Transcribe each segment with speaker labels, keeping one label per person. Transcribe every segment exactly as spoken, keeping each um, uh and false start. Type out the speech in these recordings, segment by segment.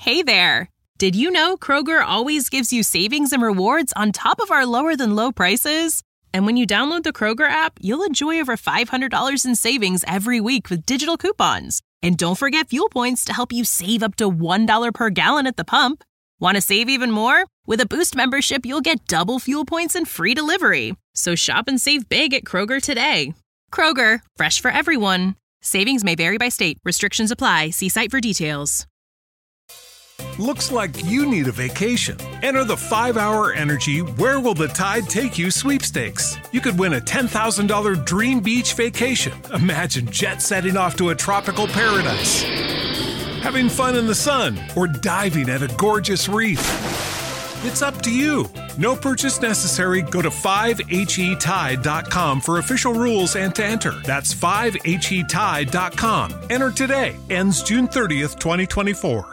Speaker 1: Hey there! Did you know Kroger always gives you savings and rewards on top of our lower-than-low prices? And when you download the Kroger app, you'll enjoy over five hundred dollars in savings every week with digital coupons. And don't forget fuel points to help you save up to one dollar per gallon at the pump. Want to save even more? With a Boost membership, you'll get double fuel points and free delivery. So shop and save big at Kroger today. Kroger, fresh for everyone. Savings may vary by state. Restrictions apply. See site for details.
Speaker 2: Looks like you need a vacation. Enter the five hour Energy Where Will the Tide Take You sweepstakes. You could win a ten thousand dollars dream beach vacation. Imagine jet setting off to a tropical paradise, having fun in the sun, or diving at a gorgeous reef. It's up to you. No purchase necessary. Go to five H E tide dot com for official rules and to enter. That's five H E tide dot com. Enter today. Ends June thirtieth, twenty twenty-four.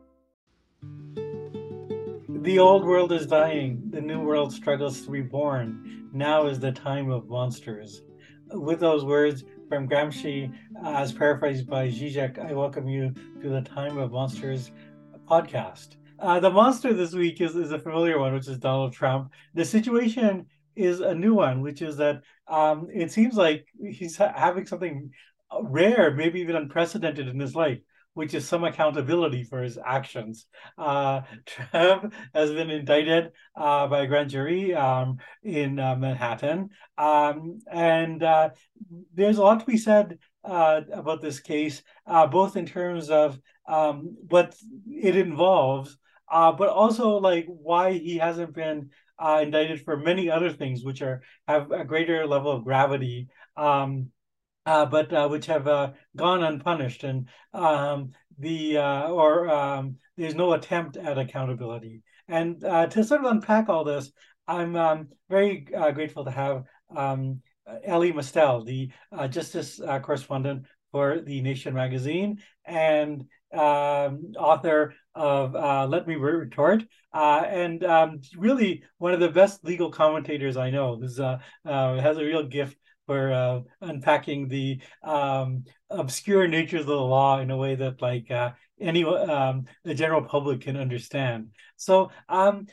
Speaker 3: The old world is dying. The new world struggles to be born. Now is the time of monsters. With those words from Gramsci, uh, as paraphrased by Zizek, I welcome you to the Time of Monsters podcast. Uh, the monster this week is, is a familiar one, which is Donald Trump. The situation is a new one, which is that um, it seems like he's ha- having something rare, maybe even unprecedented in his life, which is some accountability for his actions. Uh, Trump has been indicted uh, by a grand jury um, in uh, Manhattan. Um, and uh, there's a lot to be said uh, about this case, uh, both in terms of um, what it involves, uh, but also like why he hasn't been uh, indicted for many other things, which are have a greater level of gravity. Um, Uh, but uh, which have uh, gone unpunished, and um, the uh, or um, there's no attempt at accountability. And uh, to sort of unpack all this, I'm um, very uh, grateful to have um, Elie Mystal, the uh, justice uh, correspondent for The Nation magazine and um, author of uh, Let Me Retort, uh, and um, really one of the best legal commentators I know. This uh, uh, has a real gift for uh, unpacking the um, obscure natures of the law in a way that like uh, any um, the general public can understand. So um,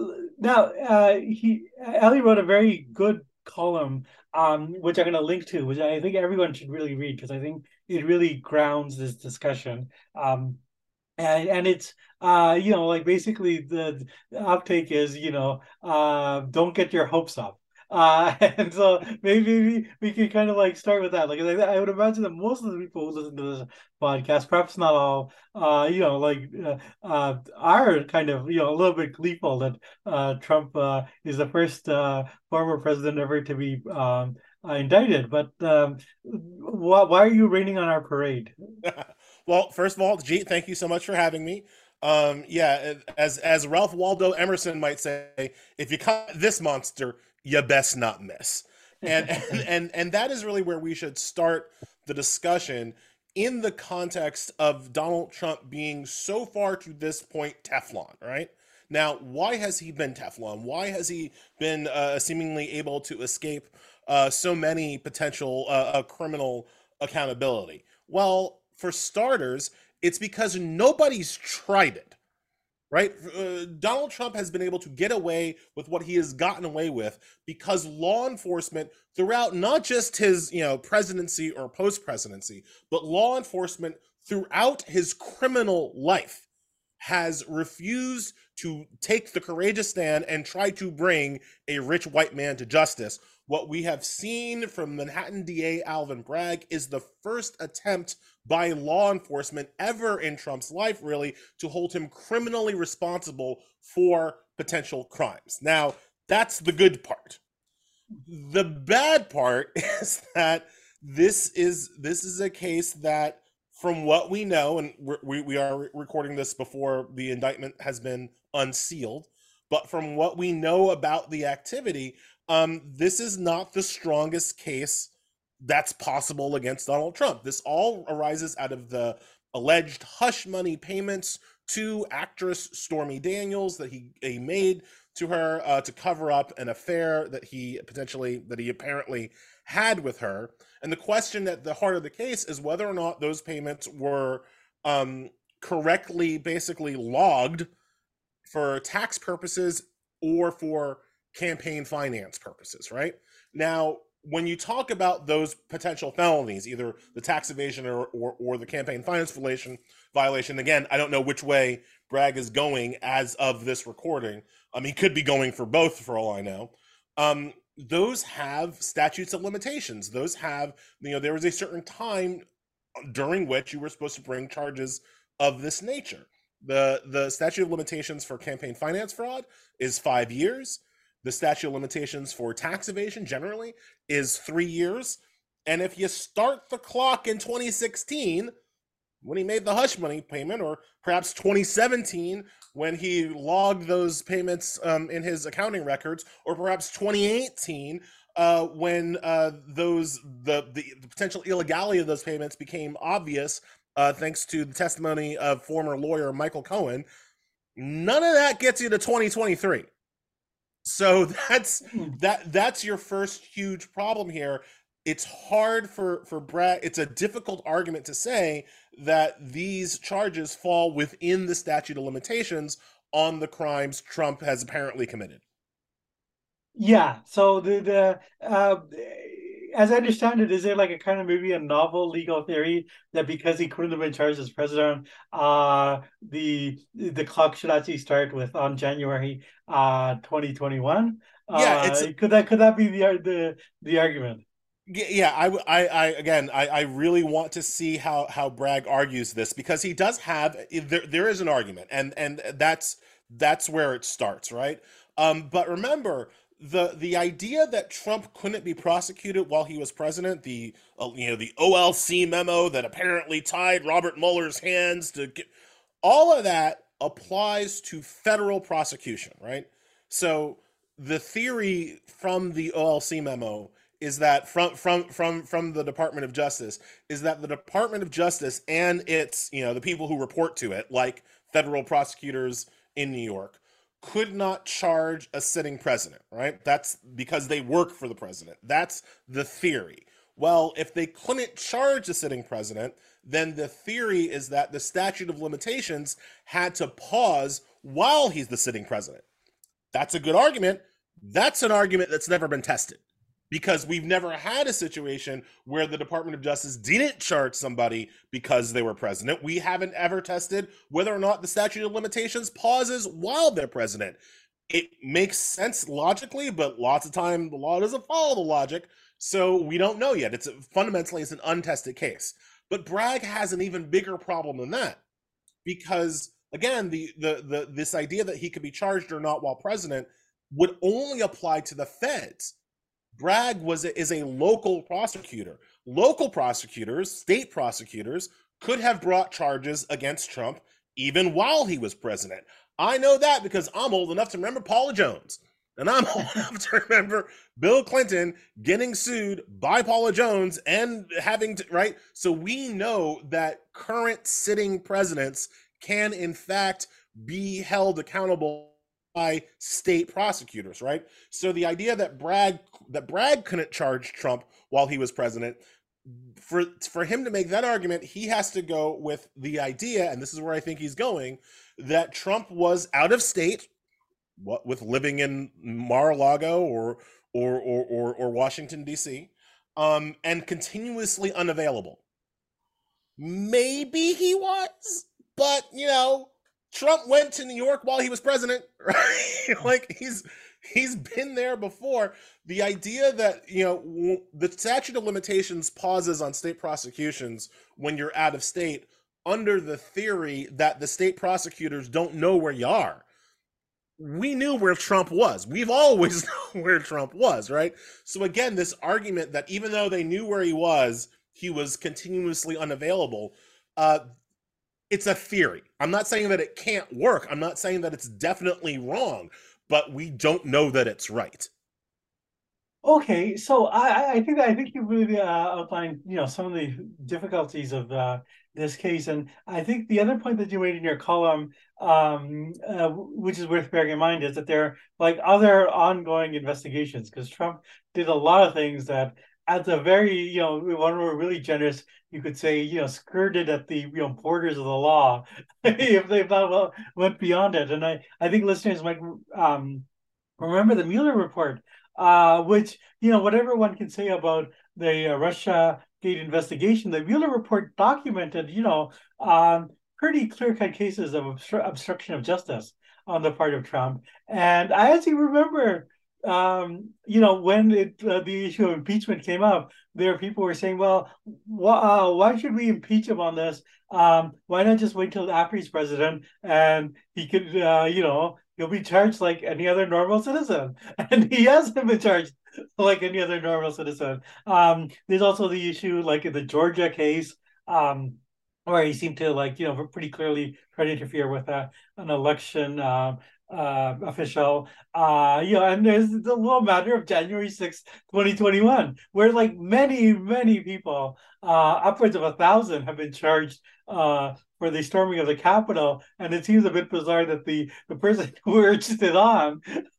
Speaker 3: now uh, he Elie wrote a very good column, um, which I'm going to link to, which I think everyone should really read because I think it really grounds this discussion. Um, and and it's uh, you know like basically the, the uptake is you know uh, don't get your hopes up. Uh, and so maybe we, we can kind of like start with that. Like I, I would imagine that most of the people who listen to this podcast, perhaps not all, uh, you know, like uh, uh, are kind of you know a little bit gleeful that uh, Trump uh, is the first uh, former president ever to be um, uh, indicted. But um, wh- why are you raining on our parade?
Speaker 4: Well, first of all, Jeet, thank you so much for having me. Um, yeah, as as Ralph Waldo Emerson might say, if you caught this monster, you best not miss. And, and and and that is really where we should start the discussion in the context of Donald Trump being so far to this point Teflon, right? Now, why has he been Teflon? Why has he been uh, seemingly able to escape uh, so many potential uh, uh, criminal accountability? Well, for starters, it's because nobody's tried it. Right? Uh, Donald Trump has been able to get away with what he has gotten away with because law enforcement throughout not just his, you know, presidency or post-presidency, but law enforcement throughout his criminal life has refused to take the courageous stand and try to bring a rich white man to justice. What we have seen from Manhattan D A Alvin Bragg is the first attempt by law enforcement ever in Trump's life, really, to hold him criminally responsible for potential crimes. Now, that's the good part. The bad part is that this is this is a case that, from what we know, and we we are recording this before the indictment has been unsealed, but from what we know about the activity, um, this is not the strongest case that's possible against Donald Trump. This all arises out of the alleged hush money payments to actress Stormy Daniels that he, he made to her uh, to cover up an affair that he potentially, that he apparently had with her. And the question at the heart of the case is whether or not those payments were um, correctly basically logged for tax purposes or for campaign finance purposes, right? Now, when you talk about those potential felonies, either the tax evasion or, or, or the campaign finance violation, violation, again, I don't know which way Bragg is going as of this recording. Um, he could be going for both for all I know. Um, those have statutes of limitations. Those have, you know, there was a certain time during which you were supposed to bring charges of this nature. The, the statute of limitations for campaign finance fraud is five years. The statute of limitations for tax evasion generally is three years. And if you start the clock in twenty sixteen, when he made the hush money payment, or perhaps twenty seventeen, when he logged those payments um, in his accounting records, or perhaps twenty eighteen, uh, when uh, those the, the the potential illegality of those payments became obvious, uh, thanks to the testimony of former lawyer Michael Cohen, none of that gets you to twenty twenty-three. So that's that that's your first huge problem here. It's hard for for Bragg. It's a difficult argument to say that these charges fall within the statute of limitations on the crimes Trump has apparently committed.
Speaker 3: Yeah. So the the uh, as I understand it, is there like a kind of maybe a novel legal theory that because he couldn't have been charged as president, uh, the the clock should actually start with on January uh twenty twenty-one?
Speaker 4: Yeah,
Speaker 3: Uh,
Speaker 4: it's
Speaker 3: could that could that be the the the argument?
Speaker 4: yeah. I, I, I again, I, I really want to see how how Bragg argues this, because he does have there there is an argument, and and that's that's where it starts, right? Um, but remember, the the idea that Trump couldn't be prosecuted while he was president, the uh, you know the O L C memo that apparently tied Robert Mueller's hands to get, all of that applies to federal prosecution, right? So the theory from the O L C memo is that from from from from the Department of Justice is that the Department of Justice and its, you know, the people who report to it, like federal prosecutors in New York, could not charge a sitting president, right? That's because they work for the president. That's the theory. Well, if they couldn't charge a sitting president, then the theory is that the statute of limitations had to pause while he's the sitting president. That's a good argument. That's an argument that's never been tested, because we've never had a situation where the Department of Justice didn't charge somebody because they were president. We haven't ever tested whether or not the statute of limitations pauses while they're president. It makes sense logically, but lots of time the law doesn't follow the logic, so we don't know yet. It's a, fundamentally it's an untested case. But Bragg has an even bigger problem than that, because again, the the the this idea that he could be charged or not while president would only apply to the feds. Bragg was a, is a local prosecutor. Local prosecutors, state prosecutors, could have brought charges against Trump even while he was president. I know that because I'm old enough to remember Paula Jones. And I'm old enough to remember Bill Clinton getting sued by Paula Jones and having to, right? So we know that current sitting presidents can, in fact, be held accountable by state prosecutors, right? So the idea that Bragg that Bragg couldn't charge Trump while he was president, for for him to make that argument, he has to go with the idea, and this is where I think he's going, that Trump was out of state, what with living in Mar-a-Lago or or or or, or Washington D C, um, and continuously unavailable. Maybe he was, but you know, Trump went to New York while he was president, right? Like he's he's been there before. The idea that, you know, the statute of limitations pauses on state prosecutions when you're out of state under the theory that the state prosecutors don't know where you are. We knew where Trump was. We've always known where Trump was, right? So again, this argument that even though they knew where he was, he was continuously unavailable, uh, it's a theory. I'm not saying that it can't work. I'm not saying that it's definitely wrong, but we don't know that it's right.
Speaker 3: Okay, so I, I think I think you really uh, outlined, you know, some of the difficulties of uh, this case, and I think the other point that you made in your column, um, uh, which is worth bearing in mind, is that there are like other ongoing investigations, because Trump did a lot of things that at the very, you know, when we're really generous, you could say, you know, skirted at the, you know, borders of the law if they well, went beyond it. And I, I think listeners might um, remember the Mueller report, uh, which, you know, whatever one can say about the uh, Russia Gate investigation, the Mueller report documented, you know, um, pretty clear-cut cases of obstru- obstruction of justice on the part of Trump. And I actually remember, um, you know, when it, uh, the issue of impeachment came up, there people were saying, well, wh- uh, why should we impeach him on this? Um, why not just wait till after he's president and he could, uh, you know, he'll be charged like any other normal citizen. And he hasn't been charged like any other normal citizen. Um, there's also the issue, like in the Georgia case, um, where he seemed to, like, you know, pretty clearly try to interfere with a, an election uh, uh, official. Uh, you know, and there's the little matter of January sixth, twenty twenty-one, where like many, many people, uh, upwards of a thousand, have been charged uh, for the storming of the Capitol. And it seems a bit bizarre that the, the person who urged it on,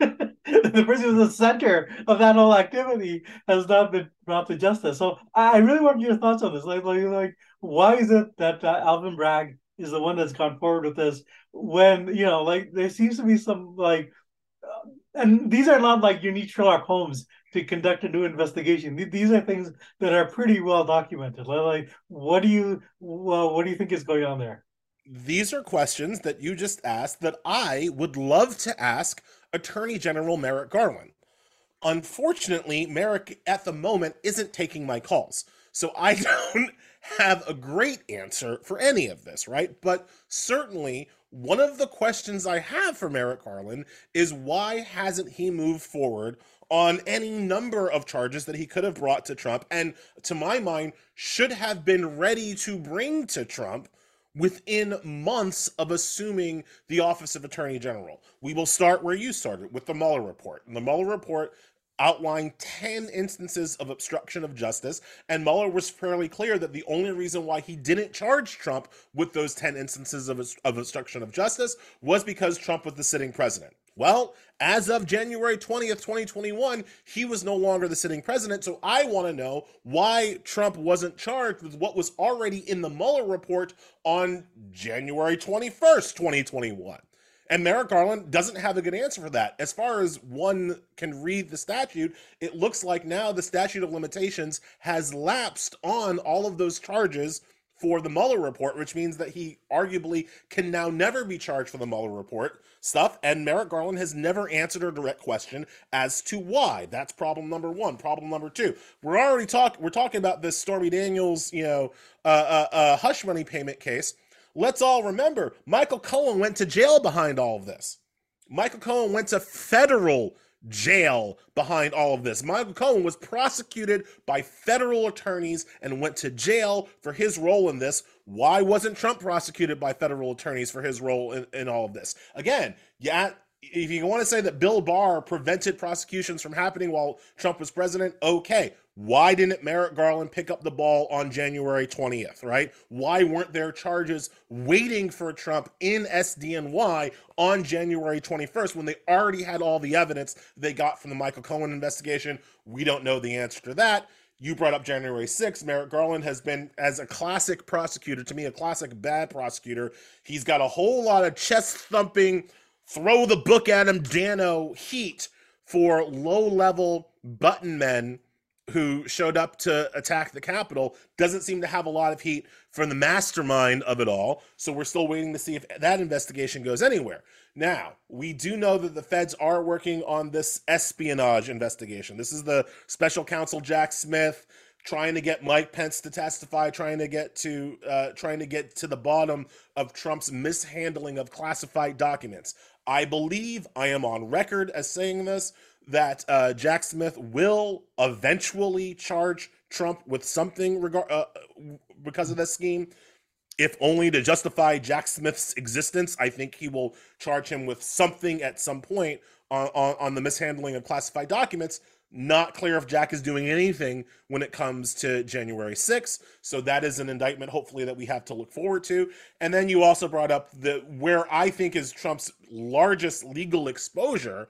Speaker 3: the person who was the center of that whole activity, has not been brought to justice. So I really want your thoughts on this. Like, like, like why is it that uh, Alvin Bragg is the one that's gone forward with this when, you know, like there seems to be some like, uh, and these are not like you need Sherlock Holmes to conduct a new investigation. These are things that are pretty well documented. Like, what do you, well, what do you think is going on there?
Speaker 4: These are questions that you just asked that I would love to ask Attorney General Merrick Garland. Unfortunately, Merrick at the moment isn't taking my calls, so I don't have a great answer for any of this, right? But certainly, one of the questions I have for Merrick Garland is why hasn't he moved forward on any number of charges that he could have brought to Trump and, to my mind, should have been ready to bring to Trump within months of assuming the office of Attorney General. We will start where you started, with the Mueller report. And the Mueller report outlined ten instances of obstruction of justice, and Mueller was fairly clear that the only reason why he didn't charge Trump with those ten instances of, of obstruction of justice was because Trump was the sitting president. Well, as of January twentieth, twenty twenty-one, he was no longer the sitting president, so I want to know why Trump wasn't charged with what was already in the Mueller report on January twenty-first, twenty twenty-one. And Merrick Garland doesn't have a good answer for that. As far as one can read the statute, it looks like now the statute of limitations has lapsed on all of those charges for the Mueller report, which means that he arguably can now never be charged for the Mueller report stuff. And Merrick Garland has never answered a direct question as to why. That's problem number one. Problem number two, we're already talking, we're talking about this Stormy Daniels, you know, uh, uh, uh, hush money payment case. Let's all remember, Michael Cohen went to jail behind all of this. Michael Cohen went to federal jail behind all of this. Michael Cohen was prosecuted by federal attorneys and went to jail for his role in this. Why wasn't Trump prosecuted by federal attorneys for his role in, in all of this? Again, yeah, if you want to say that Bill Barr prevented prosecutions from happening while Trump was president, okay. Why didn't Merrick Garland pick up the ball on January twentieth, right? Why weren't there charges waiting for Trump in S D N Y on January twenty-first when they already had all the evidence they got from the Michael Cohen investigation? We don't know the answer to that. You brought up January sixth. Merrick Garland has been, as a classic prosecutor, to me, a classic bad prosecutor. He's got a whole lot of chest-thumping, throw the book at him, Dano heat for low-level button men who showed up to attack the Capitol. Doesn't seem to have a lot of heat from the mastermind of it all. So we're still waiting to see if that investigation goes anywhere. Now, we do know that the feds are working on this espionage investigation. This is the special counsel Jack Smith trying to get Mike Pence to testify, trying to get to uh, trying to get to the bottom of Trump's mishandling of classified documents. I believe I am on record as saying this, that uh, Jack Smith will eventually charge Trump with something regard uh, because of this scheme, if only to justify Jack Smith's existence. I think he will charge him with something at some point on, on, on the mishandling of classified documents. Not clear if Jack is doing anything when it comes to January sixth. So that is an indictment, hopefully, that we have to look forward to. And then you also brought up the where I think is Trump's largest legal exposure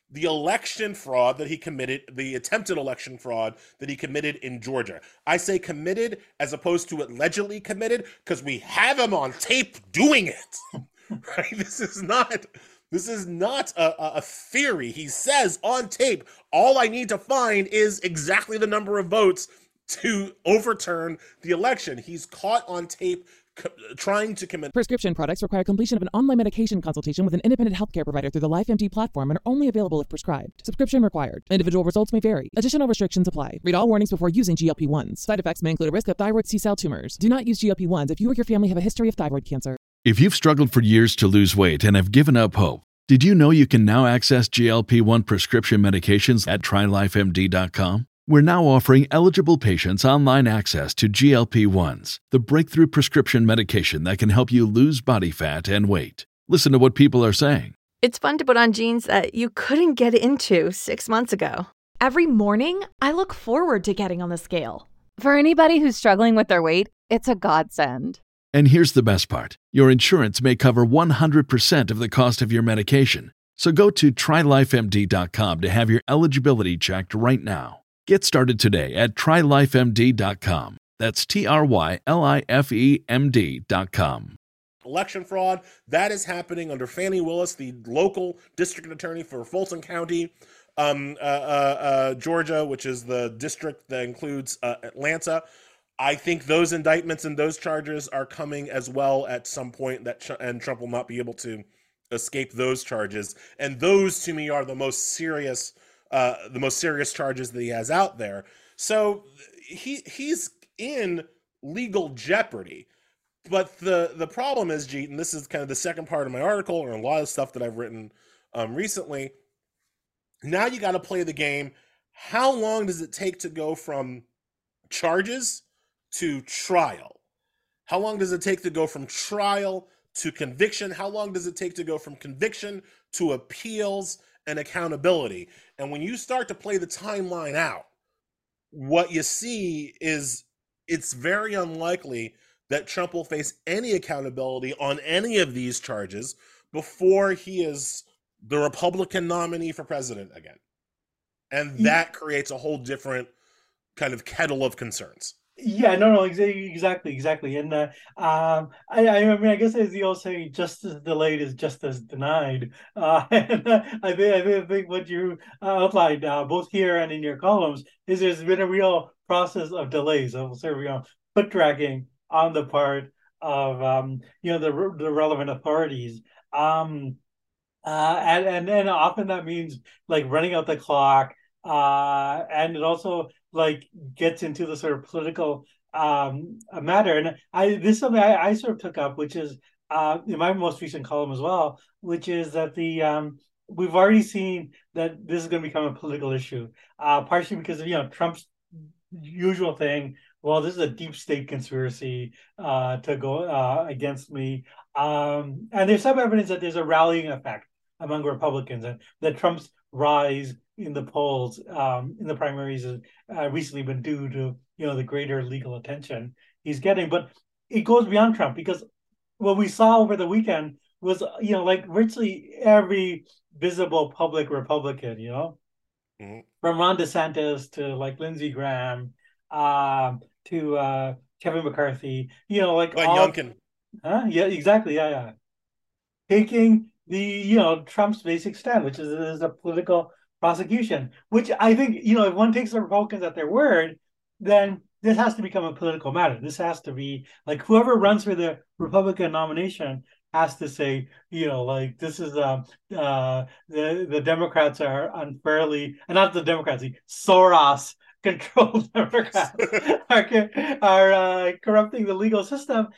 Speaker 4: the election fraud that he committed, the attempted election fraud that he committed in Georgia. I say committed as opposed to allegedly committed because we have him on tape doing it. Right? This is not this is not a, a theory. He says on tape, all I need to find is exactly the number of votes to overturn the election. He's caught on tape Co- trying to commit.
Speaker 5: Prescription products require completion of an online medication consultation with an independent healthcare provider through the LifeMD platform and are only available if prescribed. Subscription required. Individual results may vary. Additional restrictions apply. Read all warnings before using G L P one s. Side effects may include a risk of thyroid C-cell tumors. Do not use G L P one s if you or your family have a history of thyroid cancer.
Speaker 6: If you've struggled for years to lose weight and have given up hope, did you know you can now access G L P one prescription medications at try life M D dot com? We're now offering eligible patients online access to G L P one s, the breakthrough prescription medication that can help you lose body fat and weight. Listen to what people are saying.
Speaker 7: It's fun to put on jeans that you couldn't get into six months ago.
Speaker 8: Every morning, I look forward to getting on the scale.
Speaker 9: For anybody who's struggling with their weight, it's a godsend.
Speaker 6: And here's the best part. Your insurance may cover one hundred percent of the cost of your medication. So go to try life M D dot com to have your eligibility checked right now. Get started today at try life M D dot com. That's T R Y L I F E M D dot com.
Speaker 4: Election fraud, that is happening under Fannie Willis, the local district attorney for Fulton County, um, uh, uh, uh, Georgia, which is the district that includes uh, Atlanta. I think those indictments and those charges are coming as well at some point, that ch- and Trump will not be able to escape those charges. And those, to me, are the most serious Uh, the most serious charges that he has out there. So he he's in legal jeopardy. But the the problem is, Jeet, and this is kind of the second part of my article and a lot of stuff that I've written um, recently. Now you got to play the game. How long does it take to go from charges to trial? How long does it take to go from trial to conviction? How long does it take to go from conviction to appeals and accountability? And when you start to play the timeline out, what you see is it's very unlikely that Trump will face any accountability on any of these charges before he is the Republican nominee for president again. And that creates a whole different kind of kettle of concerns.
Speaker 3: Yeah, no, no, exa- exactly, exactly. And uh, um, I, I mean, I guess as the old saying, justice delayed is justice denied. Uh, and uh, I think, I think, I think what you uh, outlined, uh, both here and in your columns, is there's been a real process of delays, of sort of, you know, foot dragging on the part of, um, you know, the the relevant authorities. Um, uh, and and and often that means like running out the clock, uh, and it also like gets into the sort of political um matter. And I this is something I, I sort of took up, which is uh in my most recent column as well, which is that the um we've already seen that this is going to become a political issue, uh partially because of, you know, Trump's usual thing. Well, this is a deep state conspiracy uh to go uh against me, um and there's some evidence that there's a rallying effect among Republicans, and that Trump's rise in the polls, um, in the primaries, has uh, recently been due to, you know, the greater legal attention he's getting. But it goes beyond Trump, because what we saw over the weekend was, you know, like virtually every visible public Republican, you know, mm-hmm. from Ron DeSantis to like Lindsey Graham, um, to uh, Kevin McCarthy, you know, like
Speaker 4: Glenn
Speaker 3: all,
Speaker 4: Youngkin.
Speaker 3: Huh? Yeah, exactly. Yeah, yeah. Taking the, you know, Trump's basic stand, which is, is a political prosecution, which I think, you know, if one takes the Republicans at their word, then this has to become a political matter. This has to be like whoever runs for the Republican nomination has to say, you know, like this is um uh the the Democrats are unfairly, and not the Democrats, the Soros controlled Democrats are are uh, corrupting the legal system,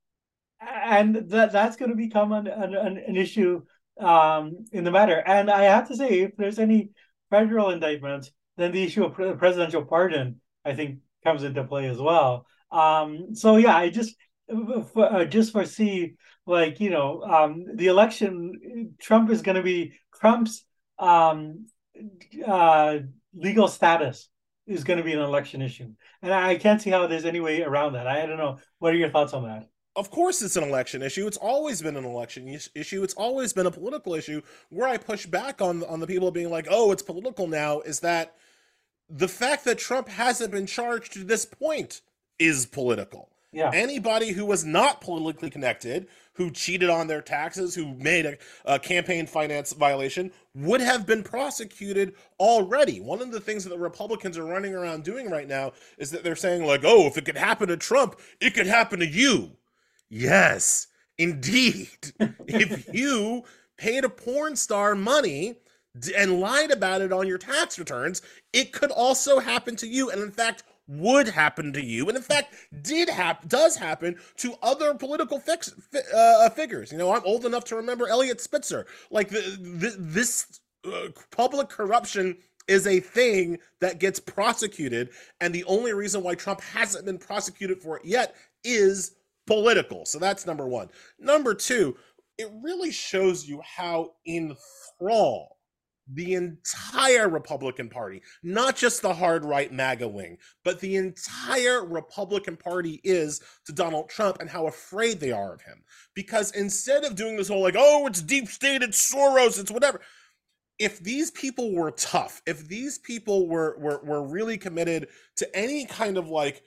Speaker 3: and that that's going to become an an, an issue um in the matter. And I have to say, if there's any federal indictments, then the issue of pre- presidential pardon, I think, comes into play as well. Um so yeah, I just uh, just foresee, like, you know, um the election, Trump is going to be Trump's um uh legal status is going to be an election issue, and I can't see how there's any way around that. I don't know, what are your thoughts on that?
Speaker 4: Of course it's an election issue. It's always been an election issue. It's always been a political issue. Where I push back on, on the people being like, oh, it's political now, is that the fact that Trump hasn't been charged to this point is political.
Speaker 3: Yeah.
Speaker 4: Anybody who was not politically connected, who cheated on their taxes, who made a, a campaign finance violation, would have been prosecuted already. One of the things that the Republicans are running around doing right now is that they're saying like, oh, if it could happen to Trump, it could happen to you. Yes, indeed. If you paid a porn star money and lied about it on your tax returns, it could also happen to you. And in fact, would happen to you, and in fact did hap- does happen to other political fix- uh, figures. You know, I'm old enough to remember Elliot Spitzer. Like the, the, this uh, public corruption is a thing that gets prosecuted, and the only reason why Trump hasn't been prosecuted for it yet is political. So that's number one. Number two, it really shows you how enthralled the entire Republican Party, not just the hard right MAGA wing, but the entire Republican Party is to Donald Trump and how afraid they are of him. Because instead of doing this whole like, oh, it's deep state, it's Soros, it's whatever. If these people were tough, if these people were, were, were really committed to any kind of like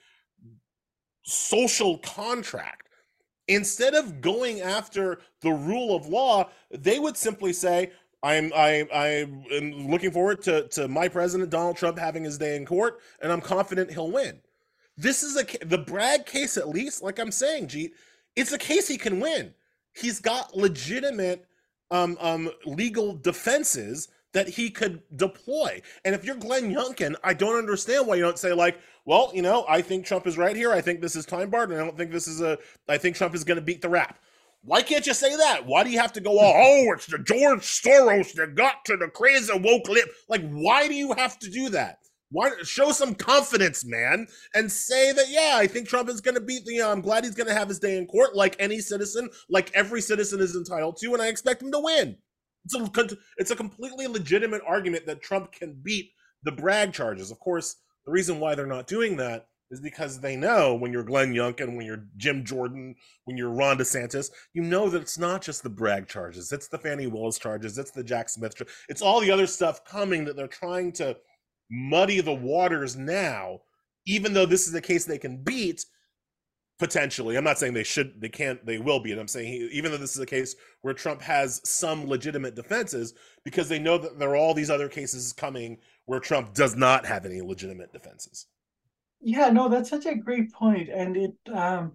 Speaker 4: social contract, instead of going after the rule of law, they would simply say, I'm I I am looking forward to, to my president Donald Trump having his day in court, and I'm confident he'll win. This is a the Bragg case, at least, like I'm saying, Jeet, it's a case he can win. He's got legitimate um um legal defenses that he could deploy. And if you're Glenn Youngkin, I don't understand why you don't say like, well, you know, I think Trump is right here. I think this is time barred, and I don't think this is a. I think Trump is going to beat the rap. Why can't you say that? Why do you have to go, oh, it's the George Soros that got to the crazy woke lip? Like, why do you have to do that? Why show some confidence, man, and say that, yeah, I think Trump is going to beat the, uh, I'm glad he's going to have his day in court like any citizen, like every citizen is entitled to, and I expect him to win. It's a, it's a completely legitimate argument that Trump can beat the Bragg charges. Of course, the reason why they're not doing that is because they know when you're Glenn Youngkin, when you're Jim Jordan, when you're Ron DeSantis, you know that it's not just the Bragg charges, it's the Fani Willis charges, it's the Jack Smith, it's all the other stuff coming that they're trying to muddy the waters now, even though this is a case they can beat, potentially. I'm not saying they should, they can't, they will beat. I'm saying he, even though this is a case where Trump has some legitimate defenses, because they know that there are all these other cases coming where Trump does not have any legitimate defenses.
Speaker 3: Yeah, no, that's such a great point, and it. Um,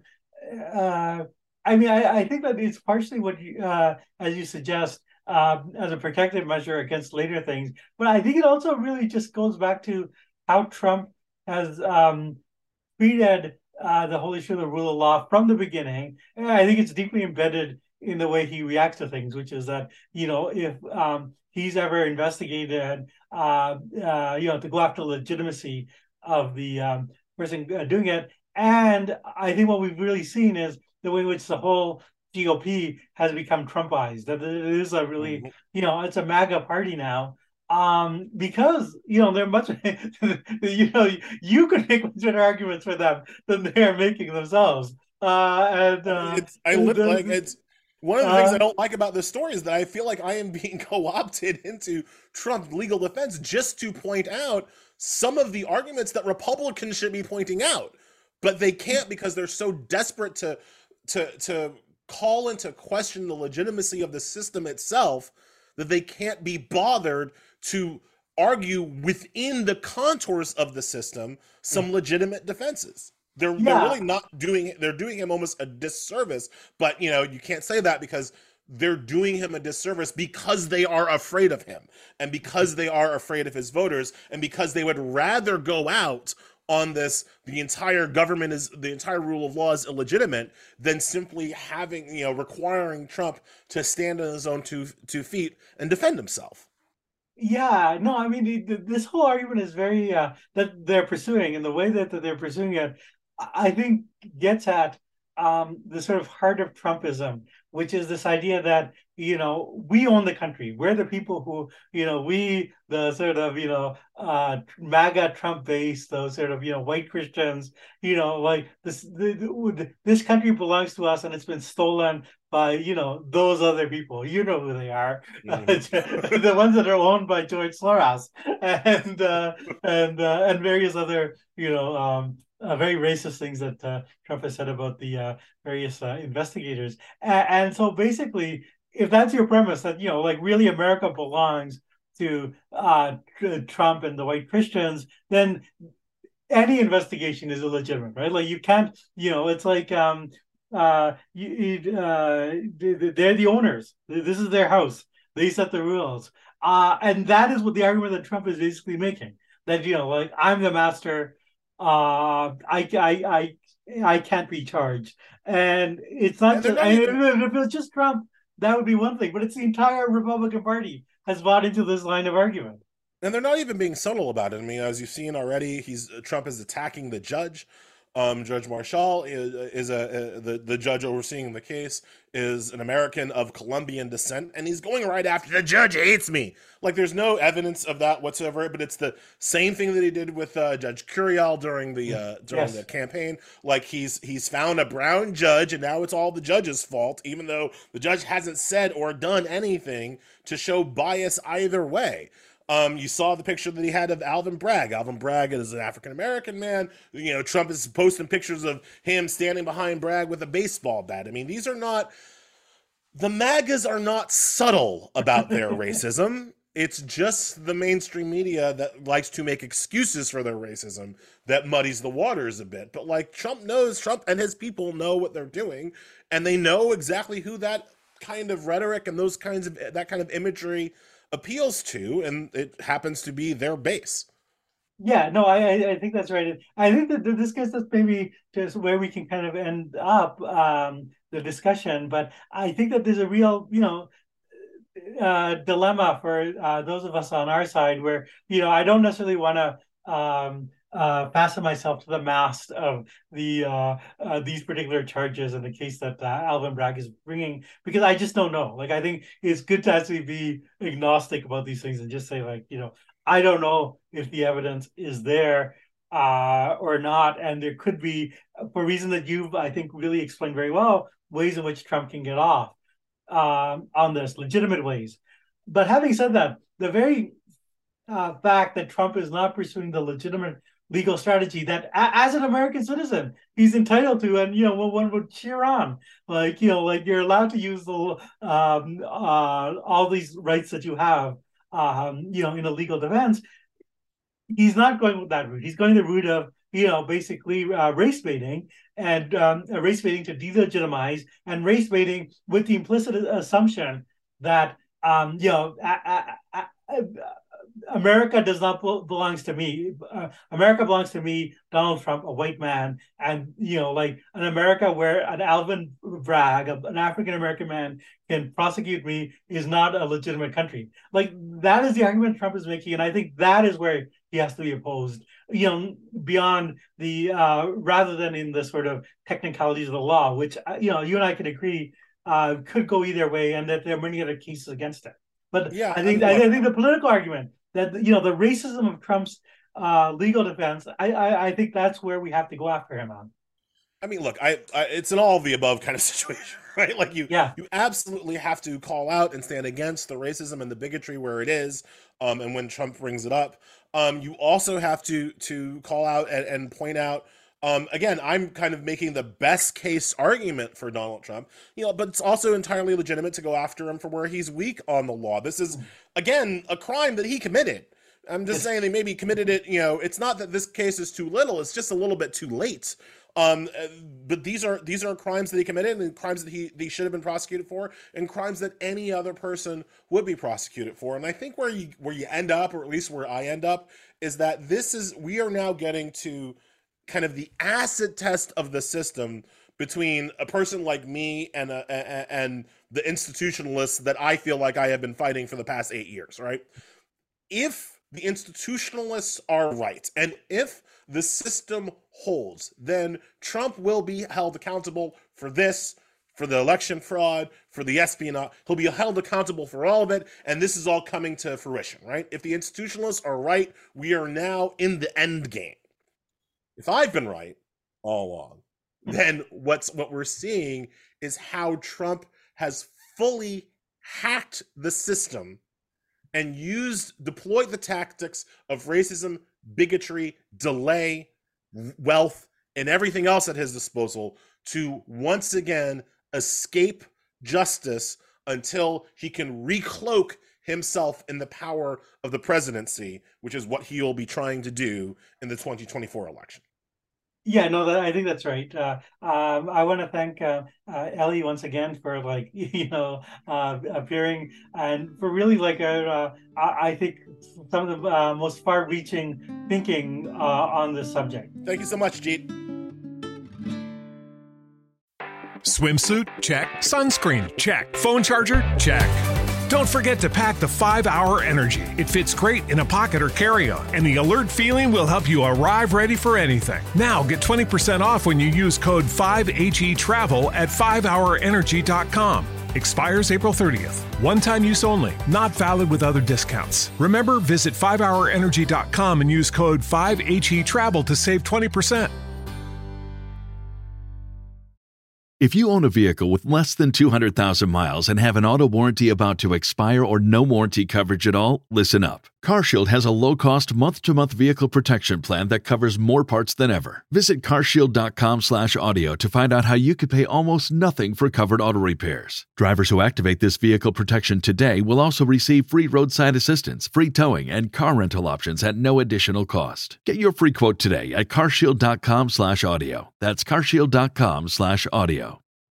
Speaker 3: uh, I mean, I, I think that it's partially what you, uh, as you suggest, uh, as a protective measure against later things. But I think it also really just goes back to how Trump has um, treated uh, the whole issue of the rule of law from the beginning. And I think it's deeply embedded in the way he reacts to things, which is that, you know, if um, he's ever investigated, uh, uh, you know, to go after legitimacy of the um, person doing it. And I think what we've really seen is the way in which the whole G O P has become Trumpized. That it is a really, mm-hmm. you know, it's a MAGA party now. Um, because, you know, they're much, you know, you could make much better arguments for them than they are making themselves. Uh, and uh,
Speaker 4: it's, I live like it's one of the uh, things I don't like about this story is that I feel like I am being co-opted into Trump's legal defense just to point out some of the arguments that Republicans should be pointing out, but they can't because they're so desperate to to to call into question the legitimacy of the system itself that they can't be bothered to argue within the contours of the system some legitimate defenses. They're, yeah. they're really not doing it. They're doing him almost a disservice, but you know, you can't say that because they're doing him a disservice because they are afraid of him and because they are afraid of his voters and because they would rather go out on this, the entire government is, the entire rule of law is illegitimate than simply having, you know, requiring Trump to stand on his own two, two feet and defend himself.
Speaker 3: Yeah, no, I mean, this whole argument is very, uh, that they're pursuing and the way that, that they're pursuing it, I think gets at um, the sort of heart of Trumpism, which is this idea that, you know, we own the country. We're the people who, you know, we, the sort of, you know, uh, MAGA Trump base, those sort of, you know, white Christians, you know, like this, the, the, this country belongs to us and it's been stolen by, you know, those other people. You know who they are. Mm-hmm. The ones that are owned by George Soros and, uh, and, uh, and various other, you know, um, Uh, very racist things that uh, Trump has said about the uh, various uh, investigators. And, and so basically, if that's your premise, that, you know, like really America belongs to uh, Trump and the white Christians, then any investigation is illegitimate, right? Like you can't, you know, it's like um, uh, you, uh, they're the owners. This is their house. They set the rules. Uh, and that is what the argument that Trump is basically making, that, you know, like I'm the master. Uh, I, I, I, I can't be charged, and it's not. Just, not even... I, if it was just Trump, that would be one thing. But it's the entire Republican Party has bought into this line of argument,
Speaker 4: and they're not even being subtle about it. I mean, as you've seen already, he's Trump is attacking the judge. Um, Judge Marshall is, is a, a the the judge overseeing the case is an American of Colombian descent, and he's going right after the judge hates me. Like there's no evidence of that whatsoever, but it's the same thing that he did with uh, Judge Curiel during the uh, during yes. the campaign. Like he's he's found a brown judge, and now it's all the judge's fault, even though the judge hasn't said or done anything to show bias either way. Um, you saw the picture that he had of Alvin Bragg. Alvin Bragg is an African-American man. You know, Trump is posting pictures of him standing behind Bragg with a baseball bat. I mean, these are not, the MAGAs are not subtle about their racism. It's just the mainstream media that likes to make excuses for their racism that muddies the waters a bit. But like Trump knows, Trump and his people know what they're doing, and they know exactly who that kind of rhetoric and those kinds of, that kind of imagery appeals to, and it happens to be their base.
Speaker 3: Yeah, no, I I think that's right. I think that this gets us maybe just where we can kind of end up um, the discussion, but I think that there's a real, you know, uh, dilemma for uh, those of us on our side where, you know, I don't necessarily want to um, uh, fasten myself to the mast of the uh, uh, these particular charges in the case that uh, Alvin Bragg is bringing, because I just don't know. Like, I think it's good to actually be agnostic about these things and just say, like, you know, I don't know if the evidence is there uh, or not. And there could be, for a reason that you've, I think, really explained very well, ways in which Trump can get off um, on this, legitimate ways. But having said that, the very uh, fact that Trump is not pursuing the legitimate legal strategy that a- as an American citizen, he's entitled to, and, you know, well, one would cheer on, like, you know, like you're allowed to use the um, uh, all these rights that you have, um, you know, in a legal defense. He's not going with that route. He's going the route of, you know, basically uh, race baiting and um, race baiting to delegitimize, and race baiting with the implicit assumption that, um, you know, a- a- a- America does not belongs to me. Uh, America belongs to me, Donald Trump, a white man, and, you know, like an America where an Alvin Bragg, an African American man, can prosecute me is not a legitimate country. Like, that is the argument Trump is making, and I think that is where he has to be opposed. You know, beyond the uh, rather than in the sort of technicalities of the law, which, you know, you and I can agree uh, could go either way, and that there are many other cases against it. But yeah, I think I, I think the political argument that, you know, the racism of Trump's uh, legal defense, I, I I think that's where we have to go after him on.
Speaker 4: I mean, look, I, I it's an all of the above kind of situation, right? Like you,
Speaker 3: yeah.
Speaker 4: you absolutely have to call out and stand against the racism and the bigotry where it is, um, and when Trump brings it up, um, you also have to to call out and, and point out. Um, again, I'm kind of making the best case argument for Donald Trump, you know, but it's also entirely legitimate to go after him for where he's weak on the law. This is, again, a crime that he committed. I'm just saying they maybe committed it, you know, it's not that this case is too little, it's just a little bit too late. Um, but these are these are crimes that he committed, and crimes that he, he should have been prosecuted for, and crimes that any other person would be prosecuted for. And I think where you where you end up, or at least where I end up, is that this is, we are now getting to kind of the acid test of the system between a person like me and a, a, and the institutionalists that I feel like I have been fighting for the past eight years, right? If the institutionalists are right, and if the system holds, then Trump will be held accountable for this, for the election fraud, for the espionage. He'll be held accountable for all of it, and this is all coming to fruition, right? If the institutionalists are right, we are now in the end game. If I've been right all along, then what's what we're seeing is how Trump has fully hacked the system and used, deployed the tactics of racism, bigotry, delay, wealth, and everything else at his disposal to once again escape justice until he can recloak himself in the power of the presidency, which is what he will be trying to do in the twenty twenty-four election.
Speaker 3: Yeah, no, that, I think that's right. Uh, um, I want to thank uh, uh, Ellie once again for like you know uh, appearing and for really like uh, I, I think some of the uh, most far-reaching thinking uh, on this subject.
Speaker 4: Thank you so much, Jeet.
Speaker 2: Swimsuit? Check. Sunscreen? Check. Phone charger? Check. Don't forget to pack the five hour Energy. It fits great in a pocket or carry-on, and the alert feeling will help you arrive ready for anything. Now get twenty percent off when you use code five H E travel at five hour energy dot com. Expires April thirtieth. One-time use only. Not valid with other discounts. Remember, visit five hour energy dot com and use code five H E travel to save twenty percent.
Speaker 6: If you own a vehicle with less than two hundred thousand miles and have an auto warranty about to expire or no warranty coverage at all, listen up. CarShield has a low-cost month-to-month vehicle protection plan that covers more parts than ever. Visit carshield.com slash audio to find out how you could pay almost nothing for covered auto repairs. Drivers who activate this vehicle protection today will also receive free roadside assistance, free towing, and car rental options at no additional cost. Get your free quote today at carshield.com slash audio. That's carshield.com slash audio.